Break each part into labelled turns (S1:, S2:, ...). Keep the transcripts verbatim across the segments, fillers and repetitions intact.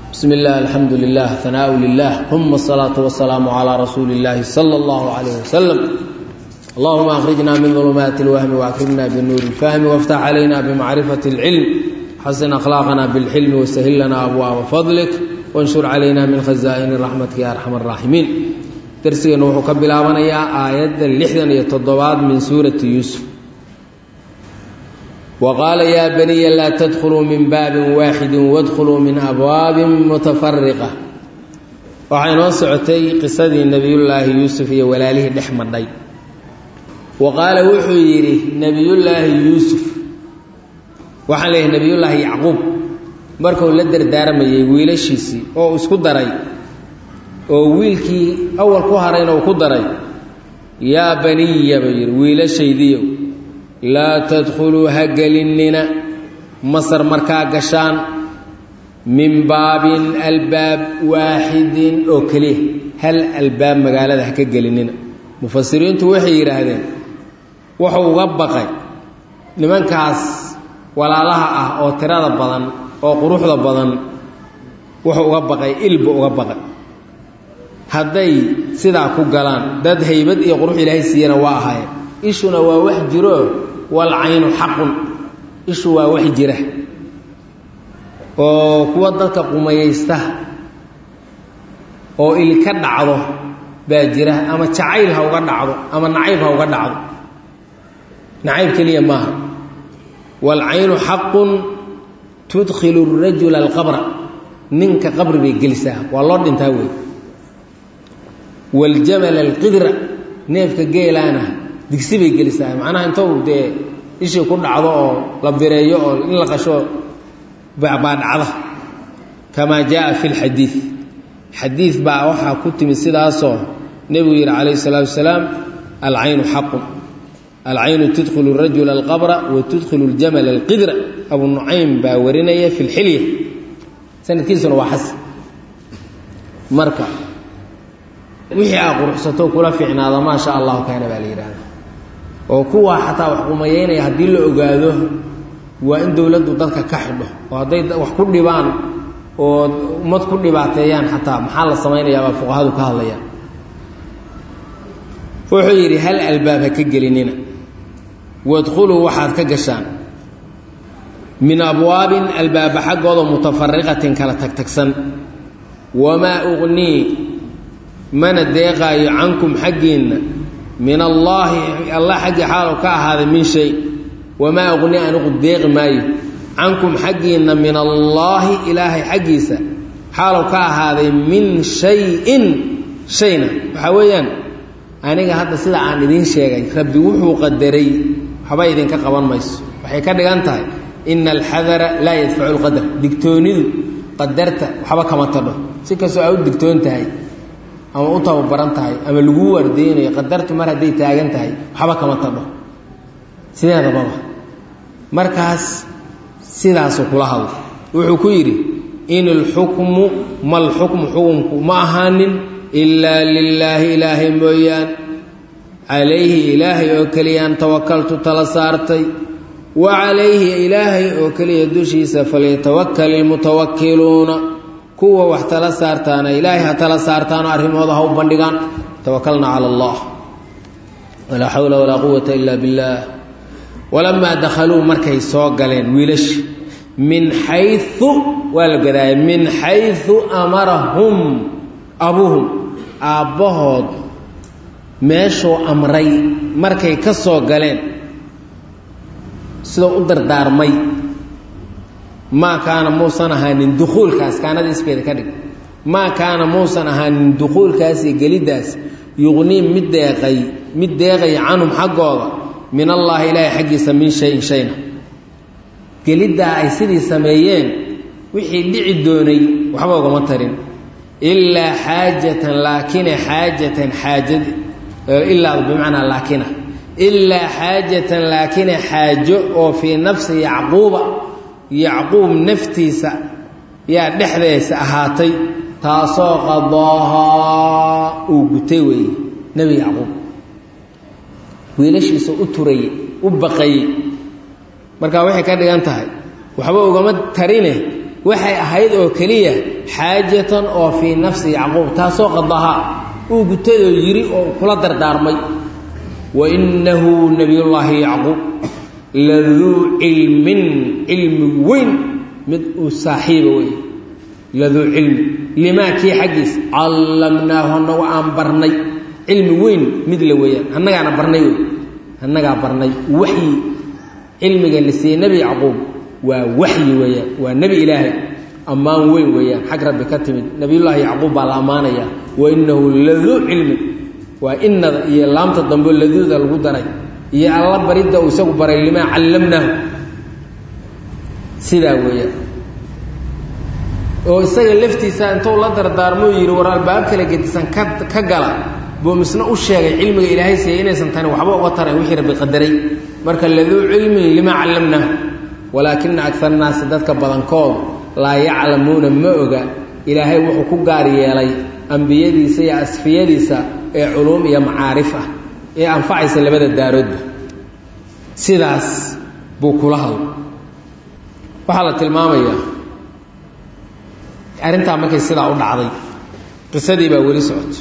S1: بسم الله الحمد لله ثناء لله ثم الصلاة والسلام على رسول الله صلى الله عليه وسلم اللهم أخرجنا من ظلمات الوهم وأكرمنا بالنور الفهم وافتح علينا بمعرفة العلم حسن أخلاقنا بالحلم وسهل لنا أبواب فضلك وانشر علينا من خزائن رحمتك يا أرحم الراحمين درسي نوح قبل آمنيا آيات اللحظة يتضباد من سورة يوسف وقال يا بني لا تدخلوا من باب واحد وادخلوا من أبواب متفرقة وحين وسعتي قصة نبي الله يوسف ولاله دحمدي وقال وحيره نبي الله يوسف وحاله نبي الله يعقوب markuu la dardaarmayay wiilashiisii oo isku daray oo wiilkii awal ku harayna uu ku daray ya baniya bayir wiilashaydiyo la tadkhulu hagalina masar markaa gashaan min baabin albaab waahidin oo kaliya hal albaab magaalada ha ka galinina mufassiriintu waxay yiraahdeen waxa uga baqay nimankaas walaalaha ah oo tirada badan oo quruxda badan wuxuu uga baqay ilba uga baqay haday sida ku galaan dad haybad iyo qurux ilaahay siiyana waa ahaay ishuna waa wax jiro wal aynu xaqun ishu waa wax jira oo kuwa dadka qumayeysta oo il ka dhacdo baa jira ama jacayl ha uga dhacdo ama nacayb ha uga dhacdo nacayb kaliya ma wal aynu xaqun تدخل الرجل القبر منك قبر بيجلسها والله انت هوي والجمل القدر نيفك جيلانا دكسي بيجلسها معناها انتو دي ايش يكون عضو لبريو ان لقشو بعد عضه كما جاء في الحديث حديث بقى وحا كنت من سيداسو نبي عليه الصلاه والسلام العين حق العين تدخل الرجل القبر وتدخل الجمل القدر أبو النعيم باورينيه في الحلية سنة كيسون وحسن مركع وحي أقول حسطوه كلا في عناضة ما شاء الله كان بالإيران وكوا حتى وحكوميين يهدي له أقاده وإن دولده ضدك كحبه وهذا وحكول لبان وما تكون لبعتيان حتى محل الصمين يا فقهاده كهاليان وحيري هل الباب كجليننا وادخلوا واحد كجشان من أبواب الباب حقه متفرقة كلا تكتكسن وما أغني من الدقاء عنكم حقين من الله الله حق حالك هذا من شيء وما أغني أن أقدق ماي عنكم حقين من الله إلهي حقيسا حالك هذا من شيء شينا حويا aniga hadda sida aan idin sheegay rabbi wuxuu qadaray waxba idin ka qaban mayso waxay ka dhigan tahay innal hadara la yadfa'u alqadar digtoonidu qadarta waxba kama tadho si kaasoo ay u digtoon tahay ama u tababaran tahay ama lagu wardeenayo qadartu mar haday taagan tahay waxba kama tadho sideeda baba markaas sidaas kula hadlo wuxuu ku yiri inal hukmu mal hukmu hukumku ma ahanin إلا لله إله مويان عليه إلهي أوكليان توكلت تلسارتي وعليه إلهي أوكلي دوشيس فليتوكل المتوكلون كوة واحتلسارتانا إلهي هتلسارتانا أرهم وضعه بندقان توكلنا على الله ولا حول ولا قوة إلا بالله ولما دخلوا مركي سوقلين ويلش من حيث والقراء من حيث أمرهم أبوهم أبوهم ماشوا أمري مركي كسو قالين سلو أدر دار مي ما كان موسى نهان دخول كاس كان هذا اسكيد كده ما كان موسى نهان دخول كاس قليداس يغني مدقي مدقي عنهم حقه من الله إلهي حقي سمين شيء شينا قليدا أي سيدي سميين وحي دعي الدوني وحبا مطرين إلا حاجة لكن حاجة حاجة إلا بمعنى لكن إلا حاجة لكن حاجة وفي نفس يعقوب يعقوب نفتيس يا دحديس أهاتي تاسو قضاها وقتوي نبي يعقوب ويلش يسو أتري وبقي marka waxay ka dhigan tahay waxba uga mid tarine waxay ahayd oo kaliya حاجة أو في نفس يعقوب تاسو قضاها وقتل يري أو كل دردارمي وإنه نبي الله يعقوب لذو علم علم وين مد صاحبه وين لذو علم لما كي حجز علمناه نوعا برني علم وين مثل وين أنا أنا برني أنا برني وحي علم جلسي نبي يعقوب ووحي ويا والنبي إلهي أمان وين ويا حق ربي كتب نبي الله يعقوب على أمانة وإنه لذو علم وإن يلام تضمن لذو ذا القدرة يا الله بريد وسوق بري لما علمناه سيدا ويا وسجل لفتي سان طول الله دردار مو يروى الباب كلا جد سان كد كجلا بومسنا أشياء علم الإلهي سيئنا سنتين وحبوا وترى وحي ربي قدري مرك الذو علم لما علمناه ولكن أكثر الناس ذاتك بلانكود لا يعلمون مؤجا إلهي وحكو قاري لي أنبياء ديسا أسفياء ديسا علوم يا معارفة يا أنفع اللي بدأ الدارود سيداس بوكولها وحالة المامية أرنت عمك السيدة عود عضي قصدي بأولي سعود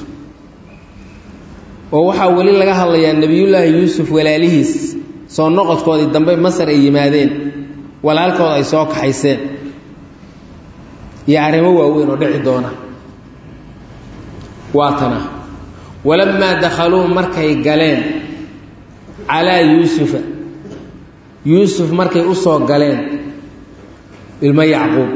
S1: ووحا ولي لغاها الله النبي الله يوسف ولاليهس سو نقط كودي الدنبي مصر أي مادين walaalkooda ay soo kaxayseen yaarimo waaweyn oo dhici doona waatana walamma dakhalu markay galeen ala yusuf yusuf markay u soo galeen ilma yaqub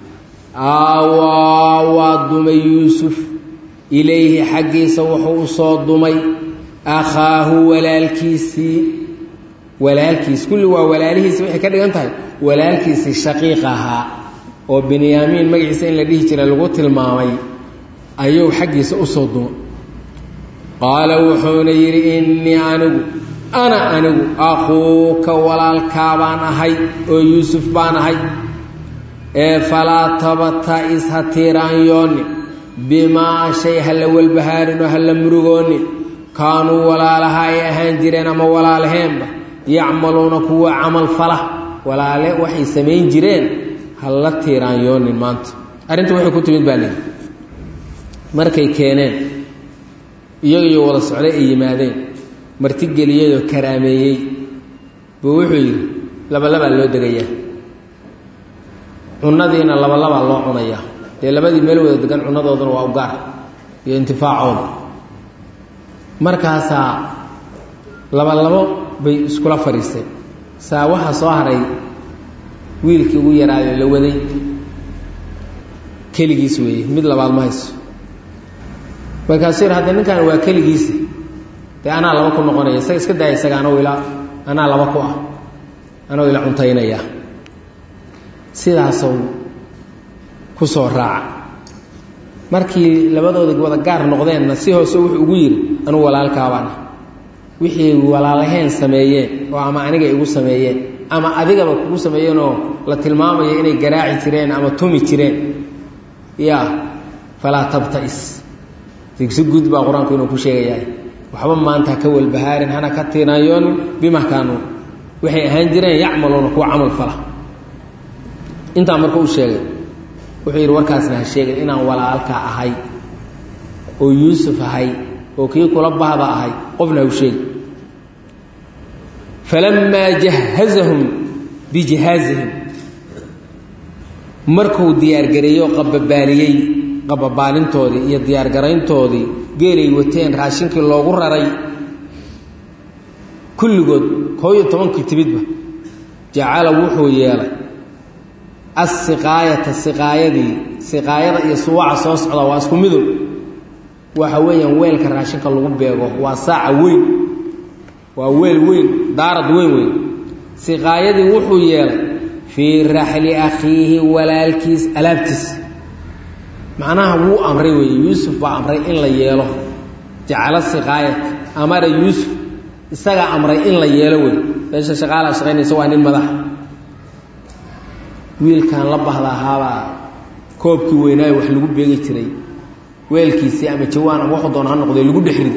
S1: awa wa dumay yusuf ilayhi xaqiisa wuxuu u soo dumay akhaahu walaalkiisi walaalkiis kulli waa walaalihiis waxay ka dhigan tahay walaalkiisi shaqiiqaha oo Benyamin magaciisa in la dhihi jiray lagu tilmaamay ayuu xaqiisa u soo dumo qaala wuxuuna yiri inni anigu ana anigu akhuuka walaalka baan ahay oo Yusuf baan ahay ee fala tabata ishatiraan yooni bima shay hal wal bahaarin hal murugooni kaanu walaalaha ay ahaan jireen ama walaalaheenba يعملون كوا عمل فلا ولا لا وحي سمين جيرين هلا تيران يون مانت ارنت وحي كنت مid baa markay keeneen iyaga wada socday ay yimaadeen marti geliyay karaameeyay buu wuxuu yiri laba laba loo dagayaa cunadiina laba laba loo cunaya ee labadii meel wada degan cunadoodana waa u gaar iyo intifaacood markaasa laba labo bay iskula fariistay saa waxa soo haray wiilkii ugu yaraayo la waday keligiis weey mid labaad ma hayso markaas yar hadda ninkan waa keligiis taa ana laba ku noqonaya isaga iska daay isaga ana wila ana laba ku ah ana wila cuntaynaya sidaas oo ku soo raac markii labadooda wada gaar noqdeen si hoose wuxuu ugu yiri anu walaalka baan wixii walaalaheen sameeyeen oo ama aniga igu sameeyeen ama adigaba kugu sameeyeen oo la tilmaamayo inay garaaci jireen ama tumi jireen ya fala tabtais digsi gud baa quraanku inuu ku sheegayay waxba maanta ka wal bahaarin hana ka tiinayoon bima kaanu waxay ahaan jireen yacmaluuna ku amal fala inta markuu u sheegay wuxuu yiri warkaasna sheegay inaan walaalka ahay oo Yusuf ahay oo kii kula baahda ahay qofna u sheeg falamma jahazahum bijihazihim markuu diyaar gareeyo qabbaliyay qabbaalintoodii iyo diyaar gareyntoodii geelay wateen raashinkii loogu raray kulligood kooyo toban kitibidba jacala wuxuu yeelay as-siqaayata siqaayadii siqaayada iyo suwaca soo socda waa isku midow waxa weeyaan weelka raashinka lagu beego waa saaca weyn waa weel weyn daarad weyn weyn siqaayadii wuxuu yeelay fi rahli akhihi walaalkiis alaabtis macnaha wuu amray weey Yusuf baa amray in la yeelo jacala siqaayat amara Yusuf isaga amray in la yeelo weey meesha shaqaala shaqeynaysa waa nin madax wiilkan la bahlahaaba koobkii weynaa wax lagu beegi jiray weelkiisi ama jawaan ama wax doon ha noqday lagu dhixrid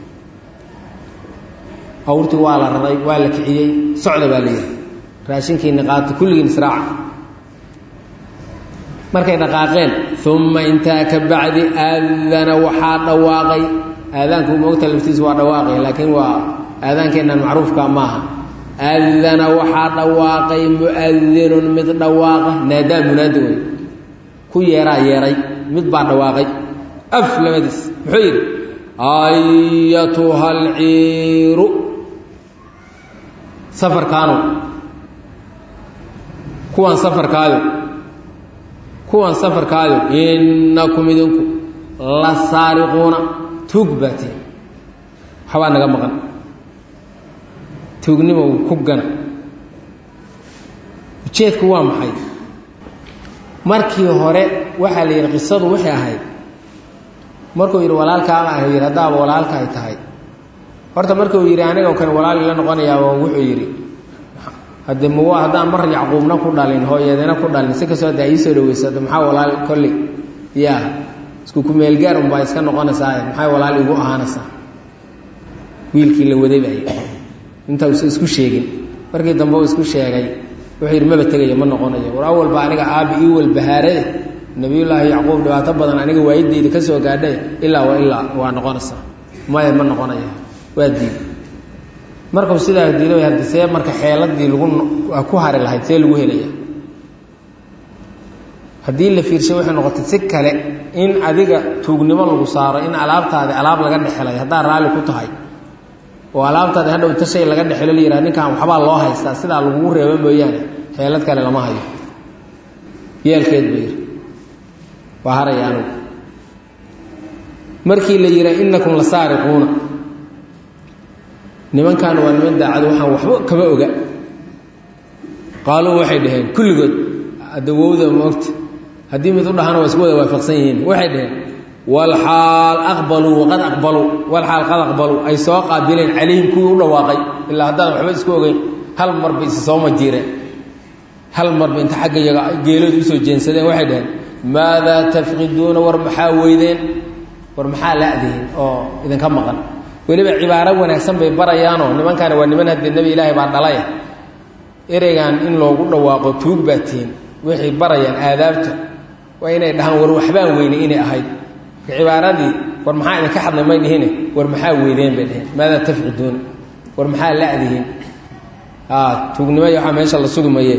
S1: awrti waa la raray waa la kiciyay socda baa leeyahay raashinkii niqaat kulligiin israac markay dhaqaaqeen uma intaa ka bacdi aadana waxaa dhawaaqay aadaanku moogta laftiisa waa dhawaaqay laakiin waa aadaankeennan macruufka maaha aadana waxaa dhawaaqay mu'adinun mid dhawaaqa naadaa munaadi wey ku yeeraa yeeray mid baa dhawaaqay af labadiis muxuu yidhi ayatuha alciiru safarkaanu kuwan safarkaayo kuwan safarkaayo innakum idinku la saariquuna tuug baatiin waxbaa naga maqan tuugnimo ku gana ujeedku waa maxay markii hore waxaa la yidhi qisadu waxay ahayd markuu yidhi walaalkaama ah yidhi haddaaba walaalka ay tahay horta markuu yidhi aniga kan walaal ila noqonayaaba wuxuu yidhi hadde muwa haddaan mar yacquubna ku dhalin hooyadina ku dhalin si kastoo hadda iisoo dhaweysato maxaa walaal kolley yaa isku kumeelgaar unbaa iska noqonaysaa maxay walaal igu ahaanaysaa wiilkii la waday bay inta uu isku sheegin markii dambe uu isku sheegay wuxuu yidhi maba tegayo ma noqonayo war awalba aniga aabi ii walbahaare nabiyullaahi yacquub dhibaato badan aniga waayideyda ka soo gaadhay ilaa wa ilaa waa noqonaysaa maya ma noqonayo waa diiday markuu sidaa diiday hadda see marka xeeladii lagu ku hari lahayd see lagu helaya haddii la fiirshay waxay noqotay si kale in adiga tuugnimo lagu saaro in alaabtaadi alaab laga dhexelay haddaa raalli ku tahay oo alaabtaadi hadhow inta shay laga dhexelo la yidhaha ninkan waxbaa loo haystaa sidaa lagugu reebo mooyaane xeelad kale lama hayo yeelkeed buu yidhi waa haraya anugu markii la yidhaha innakum la saariquuna nimankan waa niman daacad waxaan waxba kama oga qaaluu waxay dhaheen kulligood adawowda moogta haddii mid u dhahana waa isku wada waafaqsan yihiin waxay dhaheen walxaal aqbaluu waqad aqbaluu walxaal qad aqbaluu ay soo qaabileen calayhim kuwii u dhawaaqay ilaa haddaan waxba isku ogeyn hal marba isi soo majiireen hal marba inta xagga iyaga geelooda usoo jeensadeen waxay dhaheen maadaa tafqiduuna war maxaa weydeen war maxaa la-dihin oo idinka maqan weliba cibaaro wanaagsan bay barayaanoo nimankaani waa niman haddee nebi ilaahay baa dhalay ereygan in loogu dhawaaqo tuug baa tihin waxay barayaan aadaabta waa inay dhahaan war waxbaan weynay inay ahayd cibaaradii war maxaa idinka xadnay may dhihine war maxaa weydeen bay dheheen maadaa tafqiduuna war maxaa la-dihin tuugnimo iyo waxaa meesha la sugi maye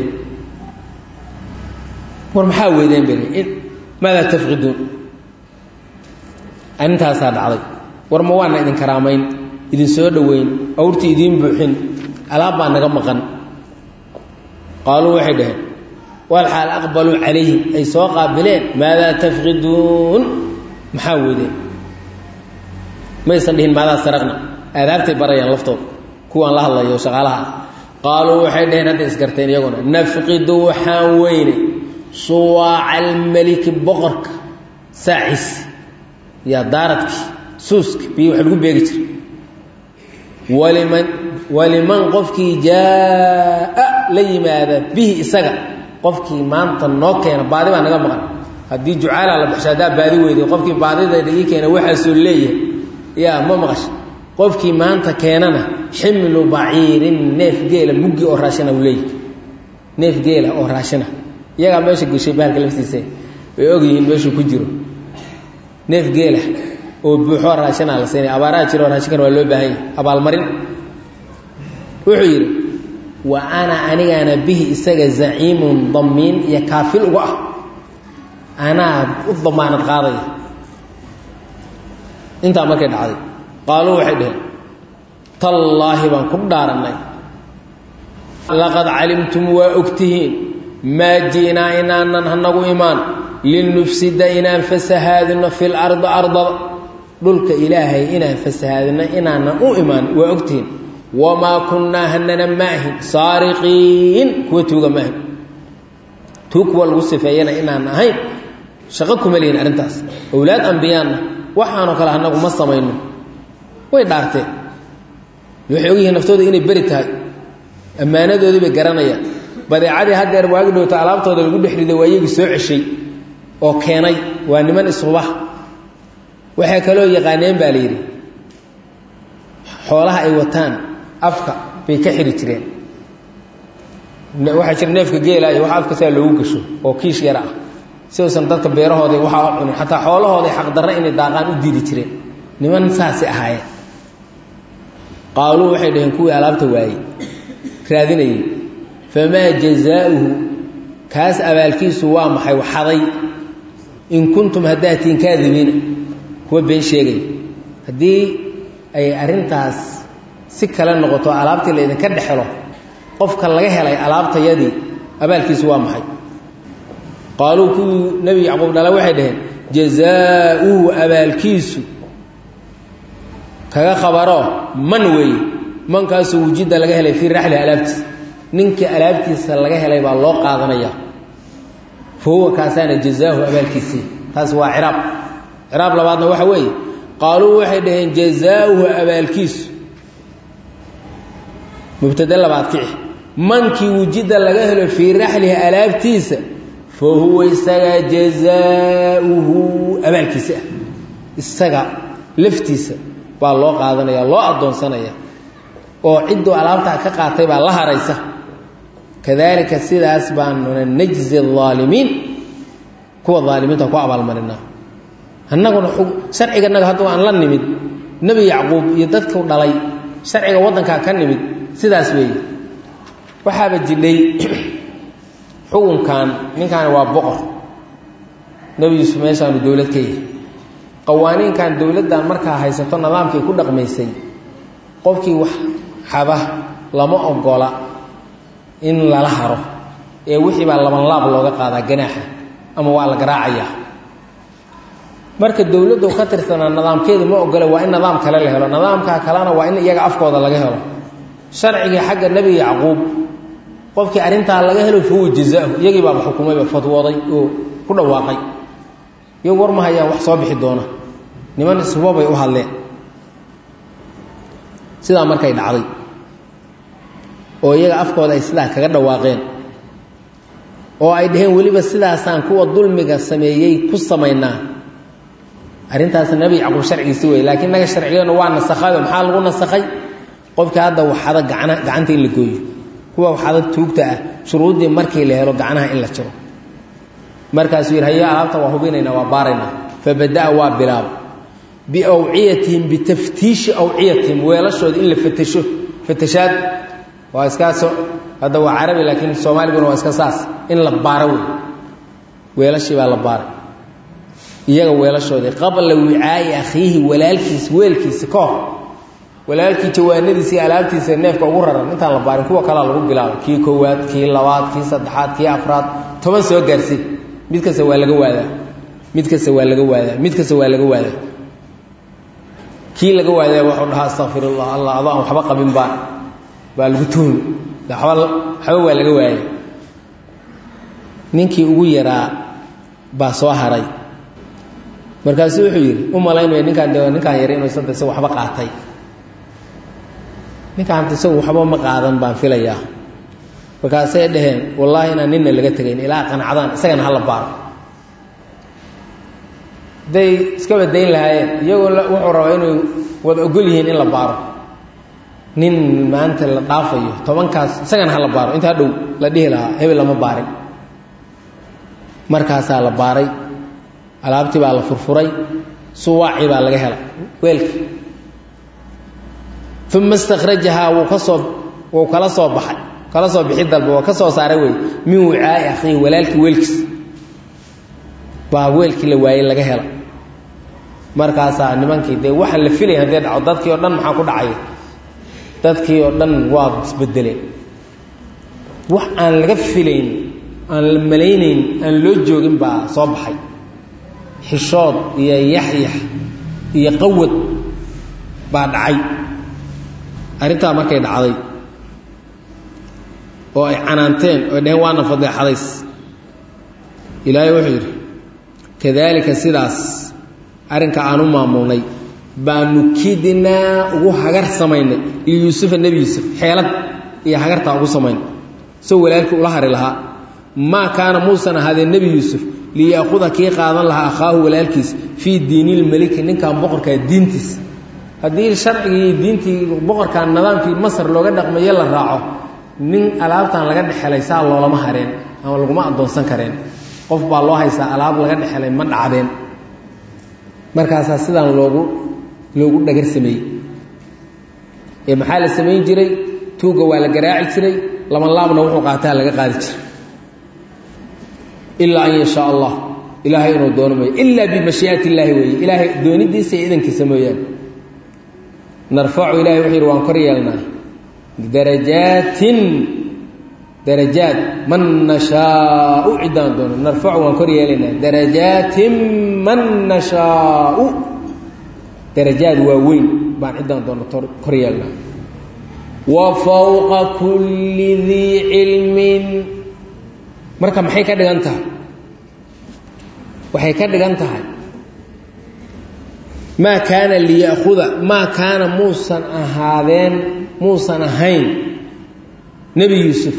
S1: war maxaa weydeen bay dheheen maadaa tafqiduun arrintaasaa dhacday war ma waana idin karaamayn idin soo dhoweyn awrtii idiin buuxin alaab baa naga maqan qaaluu waxay dhaheen walxaal aqbaluu calayhim ay soo qaabileen maadaa tafqiduun maxaa weydeen maysan dhihin maadaa saraqna aadaabtay barayaan laftooda kuwaan la hadlayo shaqaalaha ah qaaluu waxay dhaheen hadday isgarteen iyaguna nafqidu waxaan weyne suwaaca almeliki boqorka saacis yaa daaradkii suuska biyo wax lagu beegi jiray waliman waliman qofkii jaa-a la yimaada bihi isaga qofkii maanta noo keena baadi baa naga maqan haddii jucaalaa la baxsho haddaa baadi weyday qofkii baadidayda ii keena waxaasoo leeyahay yaa ma maqasha qofkii maanta keenana ximlu baciirin neef geela muggi oo raashina u leeyahay neef geela oo raashina iyagaa meesha geshay bahalka laftiisa way ogyihiin meeshuu ku jiro neef geela oo buuxoo raashinaa la siinay abaaraha jiroo raashinkana waa loo baahan yahay abaalmarin wuxuu yidhi wa ana anigaana bihi isaga zaciimun damiin iyo kaafil uga ah anaa u damaanad qaadaya intaa markay dhacday qaaluu waxay dhaheen tallaahi baan ku dhaarannay laqad calimtum waa ogtihiin maa ji'naa inaanan hanagu imaan linufsida inaan fasahaadino fi lardi ardada dhulka ilaahay inaan fasahaadino inaanan u imaan waa ogtihiin wamaa kunnaa hanana maahin saariqiin kuwa tuuga maahin tuug kuwa lagu sifeeyana inaan ahayn shaqo kuma lihin arrintaas awlaad ambiyaanna waxaanoo kale hanagu ma samayno way dhaarteen waxay ogyihiin naftooda inay beri tahay ammaanadoodii bay garanayaan badeecadii haddeer waagi dhowta alaabtooda lagu dhex riday waa iyagii soo ceshay oo keenay waa niman ishuba waxay kaloo yaqaaneen baa la yidhi xoolaha ay wataan afka bay ka xiri jireen waxaa jira neefka geela iyo wax afka saa loogu gasho oo kiish yar ah سوسن dadka beerahooda waxa uu cunay hatta xoolahooda xaq darro inay daaqaan u diidi jireen niman saasi ahaay qaalu waxay dhaheen kuwii alaabta waayay raadinayay fama jazaa'uhu kaas abaalkiisu waa maxay waxaday in kuntum hadaatiin kaadibiin kuwa been sheegay hadii ay arintaas si kala noqoto alaabtii la idinka dhaxlo qofka laga helay alaabtayadii abaalkiisu waa maxay qaaluu ku nabi yacquub dhala waxay dhaheen jazaa'uhu abaalkiisu kaga khabaro man way man kaas wujida laga helay fi raxli alaabti ninka alaabtiisa laga helay baa loo qaadanaya foo kaasana jazaahu abaalkiisi taas waa cirab cirab labaadna waxa weey qaaluu waxay dhaheen jazaa'uhu abaalkiisu mubtada labaad kici mankii wujida laga helo fi raxli alaabtiisa فهو إساق جزاؤه أبال كيسا إساق لفتيسا بالله قادنا يا الله أدون سنة يا وعدوا علامتها كقاطبة الله ريسا كذلك السيدة أسبان من نجزي الظالمين كوا الظالمين تقوى عبال مرنا هنقول شرعي قلنا هاتوا عن لن نمد نبي يعقوب يددك ودلي شرعي وضنك كان نمد سيدة أسوي وحابة جلي حكم كان من كان وابقر نبي يوسف meeshaan dawlad ka yahay qawaaniin kan dawladda marka haysato nidaamkii ku dhaqmaysay qofkii wax xaba lama ogola in la laharo ee wixii baa laban laab looga qaadaa ganaaxa ama waa la garaacaya marka dawladdu ka tirsanaa nidaamkeedu ma ogola waa in nidaam kale la helo nidaamka kalena waa in iyaga afkooda laga helo sharciga xagga nabi yacquub qofkii arinta laga helo fuu jazaa iyagii baa xukumay fatwooday oo ku dhawaaqay iyo war ma hayaan wax soo bixi doona niman isbabay u hadleen sida markay dhacday oo iyaga afkooda ay sidaa kaga dhawaaqeen oo ay dhaheen waliba sidaasaan kuwa dulmiga sameeyay ku sameynaa arintaas nabi yacquub sharciisi way laakiin naga sharciyeena waa nasakhay maxaa lagu nasakhay qofka hadda waxada gacana gacanta in la gooyo kuwa waxaad tuugta ah shuruudii markii la helo gacanaha in la jiro markaas uu yahay alaabta waa hubinayna waa baarayna fabada waa bilaab bi awciyatihim bi taftiish awciyatihim weelashood in la fatasho fatashaad waa iskaaso hada waa carabi laakiin Soomaaliga waa iska saas in la baaro weelashi baa la baaray iyaga weelashood qabla wi'aa'i akhihi walaalkiis weelkiis ka walaalkii jawaanadiisa alaabtiisa neefka ugu raran inta la baarin kuwa kala lagu bilaabo kii koowaad kii labaad kii saddexaad kii afraad toban soo gaarsi mid kasta waa laga waadaa mid kasta waa laga waadaa mid kasta waa laga waadaa kii laga waadaa wuxuu dhahaa astaghfirullah allah adaan waxba qabin baa baa lagu tuun waxba waxba waa laga waadaa ninkii ugu yaraa baa soo haray markaas wuxuu yiri u malaynaya ninkan ninkan yar inuu saddex waxba qaatay ninkaan tasaw waxba ma qaadan baan filayaa markaas ay dhaheen wallahi inaan ninna laga tagayn ilaa qanacadaan isagana hal baar day iska wadayn lahaayeen iyagoo wuxuu rabaa inuu wada ogol yihiin in la baaro nin maanta la dhaafayo tobankaas isagana hal baaro inta dhow la dhihi lahaa hebel lama baarin markaas la baaray alaabtii baa la furfuray suwaaci baa laga helay weelki ثم استخرجها وكسب وكلا soo baxay kala soo bixid dalba waa ka soo saaray way min wicaa akhi walaalki weelkis baa weelki la waayay laga helo markaas nimankii de waxa la filay hadii dhaco dadkii oo dhan maxaa ku dhacay dadkii oo dhan waa isbedeleen wax aan laga filayn aan la malaynayn aan loo joogin baa soo baxay xishood iyo yaxyax iyo qawad baa dhacay arinta markay dhacday oo ay canaanteen oo dheen waana fadeexadays ilaahay wuxuu yiri kadalika sidaas arinka aanu maamulnay baanu kidina ugu hagar samaynay yuusuf nabi yuusuf xeelad iyo hagarta ugu samaynay soo walaalkii ula hari lahaa ma kaana muusa hada nabi yuusuf li yaakhudha kii qaadan lahaa akhahu walaalkiis fi diinil malik ninka boqorka diintiis hadii sharcigi diintii boqorka nidaamkii Masar looga dhaqmay la raaco nin alaabtan laga dhaxlaysaa loolama hareen ama lagu ma adoonsan kareen qof baa loo haysaa alaab laga dhexelay ma dhacdeen markaasaa sidaan loogu loogu dhagar sameeyey ee maxaa la samayn jiray tuuga waa la garaaci jiray lama laabna wuxuu qaataa laga qaadi jiray ilaa an yashaa allah ilaahay inuu doono mooye ilaa bimashii'ati illaahi weeye ilaahay doonidiisa iyo idankiisa mooyaane narfacu ilahay wuxuu yidhi waan kor yeelnaa darajaatin darajaad man nashaau ciddaan doono narfacu waan kor yeelaynaa darajaatin man nashaau darajaad waa weyn baan ciddaan doono kor yeelnaa wa fawqa kulli dii cilmin marka maxay ka dhigan tahay waxay ka dhigan tahay maa kaana liya'khuda maa kaana muusan ahaadeen muusan ahayn nebi yuusuf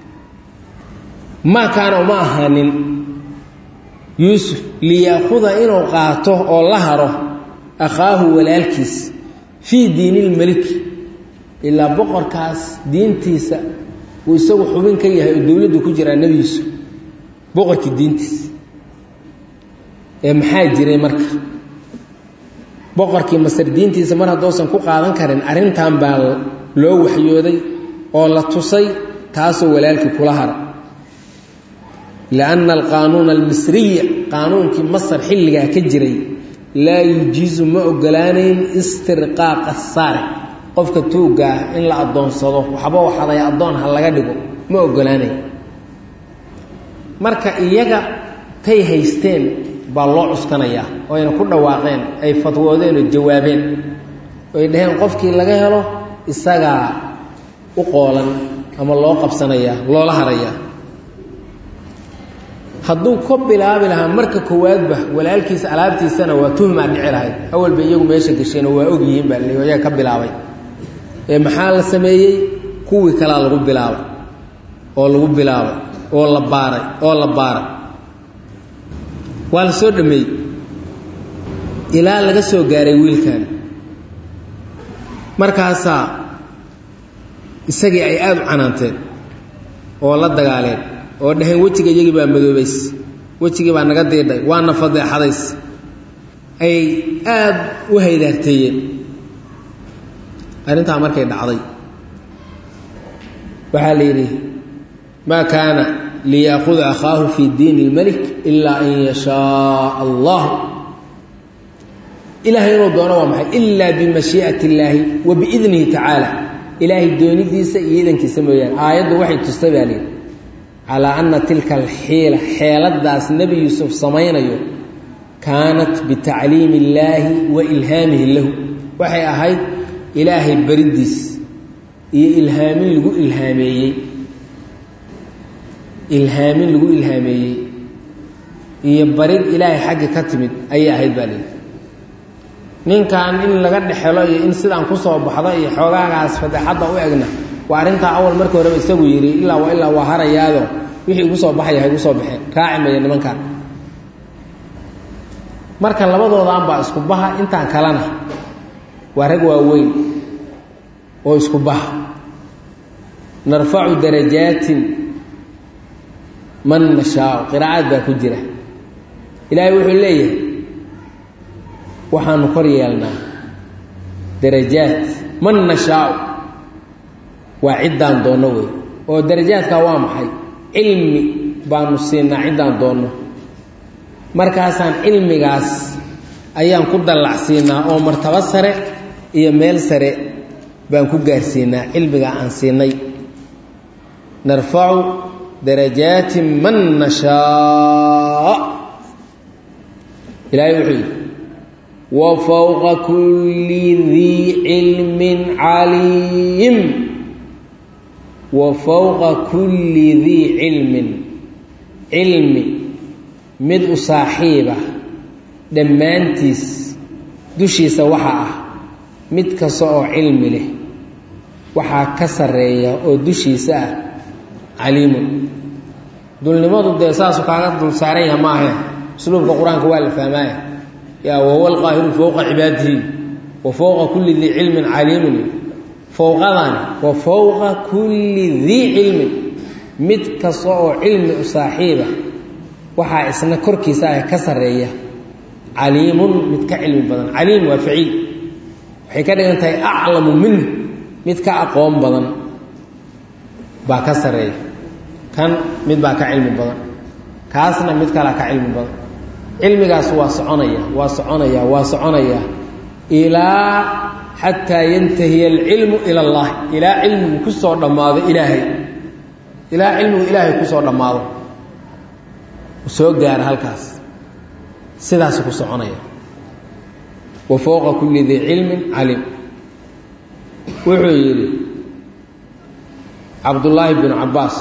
S1: maa kaana uma ahaanin yuusuf liya'khuda inuu qaato oo la haro akhaahu walaalkiis fii diini ilmeliki ilaa boqorkaas diintiisa uu isagu xubin ka yahay oo dowladdu ku jiraa nebi yuusuf boqorkii diintiisa ee maxaa jiray marka boqorkii masar diintiisa mar haddoosan ku qaadan karin arrintan baa loo waxyooday oo la tusay taasoo walaalkii kula hara lianna alqaanuuna almisriya qaanuunkii masar xilligaa ka jiray laa yujiizu ma ogolaanayn istirqaaqa saare qofka tuugga ah in la addoonsado waxba waxaday addoon ha laga dhigo ma ogolaanayn marka iyaga tay haysteen baa loo cuskanayaa oo ayna ku dhawaaqeen ay fatwoodeen oo jawaabeen oo ay dhaheen qofkii laga helo isagaa u qoolan ama loo qabsanayaa loola harayaa hadduu ka bilaabi lahaa marka koowaadba walaalkiisa alaabtiisana waa tuhmaa dhici lahayd awalba iyagu meesha gasheenoo waa og yihiin baa leey ayaa ka bilaabay ee maxaa la sameeyey kuwii kalaa lagu bilaabay oo lagu bilaabay oo la baaray oo la baaray waa la soo dhameeyey ilaa laga soo gaaray wiilkan markaasaa isagii ay aada u canaanteen oo la dagaaleen oo dhaheen wejiga iyagii baa madoobays wejigii baa naga diidhay waana fadeexadays ay aada u haydaarteeyeen arrintaa markay dhacday waxaa la yidhi maa kaana liya'khuda akhaahu fii diini ilmelik ilaa an yashaaa allah ilaahay inuu doono waa maxay ilaa bimashii'ati illaahi wa biidnihi tacaala ilaahay doonidiisa iyo idankiisa mooyaane aayaddu waxay tustay baa layidhi calaa anna tilka alxiila xeeladaas nebi yuusuf samaynayo kaanat bitacliimi illaahi wa ilhaamihi lahu waxay ahayd ilaahay bariddiis iyo ilhaamin lagu ilhaameeyey ilhaamin lagu ilhaameeyey iyo barid ilaahay xaggi ka timid ayay ahayd baa layidhi ninkan in laga dhexelo iyo in sidaan ku soo baxdo iyo xoogaagaas fadeexadda u egna waa arrintaa awal markii horeba isagu yidhi ilaa waa ilaa waa harayaado wixii igu soo baxaya ha igu soo baxeen raaci maya nimankan marka labadoodan baa isku baha intaan kalena waa rag waaweyn oo isku baha narfacu darajaatin man nashaau qiraa'ad baa ku jira ilaahay wuxuu leeyahay waxaanu kor yeelnaa darajaat man nashaau waa ciddaan doonno wey oo darajaadkaa waa maxay cilmi baanu siinaa ciddaan doonno markaasaan cilmigaas ayaan ku dallacsiinaa oo martabo sare iyo meel sare baan ku gaarsiinaa cilmigaa aan siinay narfacu darajaati man nashaa ilaahay wuxuu yidhi wa fawqa kulli dii cilmin caliim wa fawqa kulli dii cilmin cilmi mid u saaxiiba dhammaantiis dushiisa waxaa ah mid kasta oo cilmi leh waxaa ka sarreeya oo dushiisa ah caliimun dulnimadu dee saasu kaaga dul saaran yaha ma ahe usluubka qur-aanka waa la fahmaaya yaa wahuwa alqaahiru fowqa cibaadihi wa fowqa kulli dii cilmin caliimun fowqadani wa fowqa kulli dii cilmin mid kasta oo cilmi u saaxiiba waxaa isna korkiisa ah ka sareeya caliimun mid ka cilmi badan caliim waa faciil waxay ka dhigan tahay aclamu minhu mid ka aqoon badan baa ka sareeya kan mid baa ka cilmi badan kaasna mid kale ka cilmi badan cilmigaas waa soconaya waa soconaya waa soconaya ilaa xataa yantahiya alcilmu ila allah ilaa cilmigu ku soo dhammaado ilaahay ilaa cilmigu ilaahay ku soo dhammaado soo gaar halkaas sidaas ku soconaya wa fawqa kulli dhi ilmin alim wuxuu yiri Abdullah ibn Abbas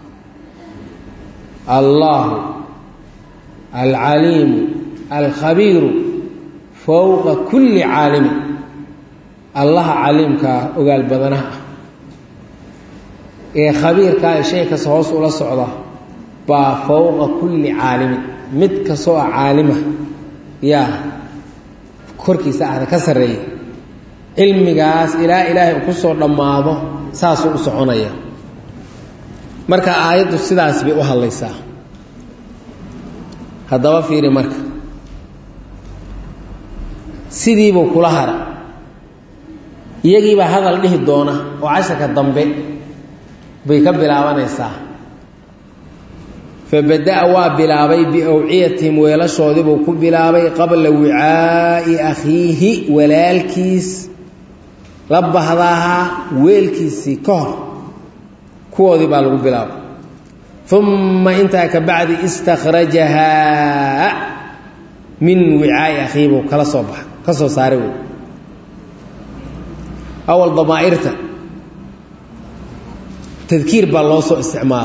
S1: Allah al-alim al-khabir fawqa kulli alim Allah alimka ogaal badanaha ee khabirka shay ka hoos ula socda ba fawqa kulli alim mid ka soo caalima ya korkiisa ah ka sareey cilmigaas ilaa ilaahay ku soo dhamaado saas u soconaya marka aayadu sidaas bay u hadlaysaa hadaba fiiri marka sidii buu kula hara iyagii ba hadal dhihi doona oo casharka dambe bay ka bilaabanaysaa فبدأ وبلابي بأوعيتهم ويلشودي بو كبلابي قبل وعاء أخيه ولالكيس لبهداها ويلكيسي كهر كودي بالو بلاب ثم انت كبعد استخرجها من وعاء أخيه كلا صبح كسو سارو أول ضمائرته تذكير بالله سو استعمال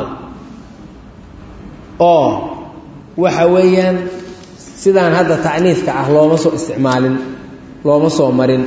S1: oo waxa weeyaan sidaan hadda taaniifka ah looma soo isticmaalin looma soo marin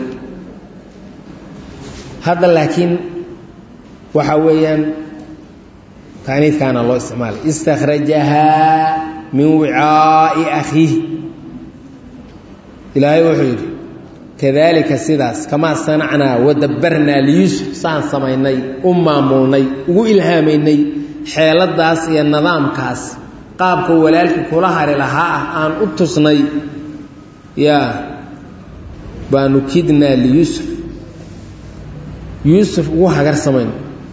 S1: hadda laakiin waxa weeyaan taaniifkaana loo isticmaalay istakhrajaha min wi'aa'i akhihi ilaahay wuxuu yiri kadalika sidaas kama sanacna wadabbarna liyusuf saan samaynay ummaamunay ugu ilhaameynay xeeladaas iyo nidaamkaas qaabka walaalkii kula hari lahaa aan u tusnay ya baanu kidna li yusuf yusuf ugu hagar samayn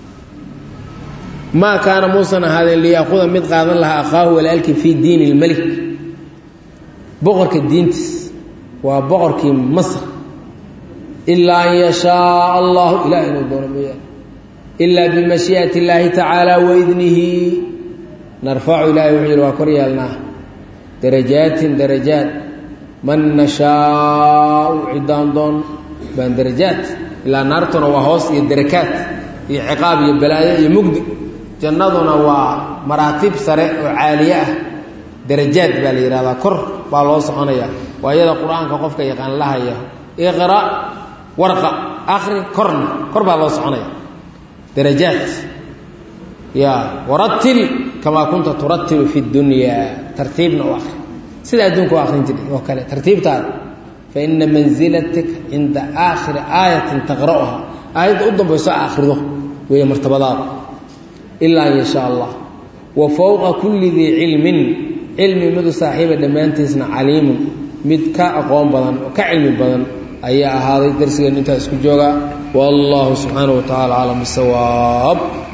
S1: ma kaana muusa hadeen li yaqoda mid qaadan laha aqaahu walaalkii fi diin al-malik boqorka diintis waa boqorkii masr illa yasha allah ila inuu doono إلا بمشيئة الله تعالى وإذنه نرفع إلهي وحجر وكريالنا درجات درجات من نشاء عدان دون بان درجات إلا نارتنا وهوس يدركات يعقاب يبلايا يمقد جنادنا ومراتب سرع وعالية درجات بالإرادة كر بالله سبحانه وإذا القرآن كقفك يقان لها اقرأ ورقة آخر كرن كر بالله سبحانه درجات يا ورتل كما كنت ترتل في الدنيا ترتيبنا واخر سيدا دونك واخر جدي وكاله ترتيب تاع فإن منزلتك عند آخر آية تقرأها آية قدام بس آخره وهي مرتبطات إلا إن شاء الله وفوق كل ذي علم علم مد صاحب دمانتسنا عليم مد كأقوام بدن وكعلم بدن أي هذا الدرس اللي أنت اسكت جوجا والله سبحانه وتعالى عالم الصواب.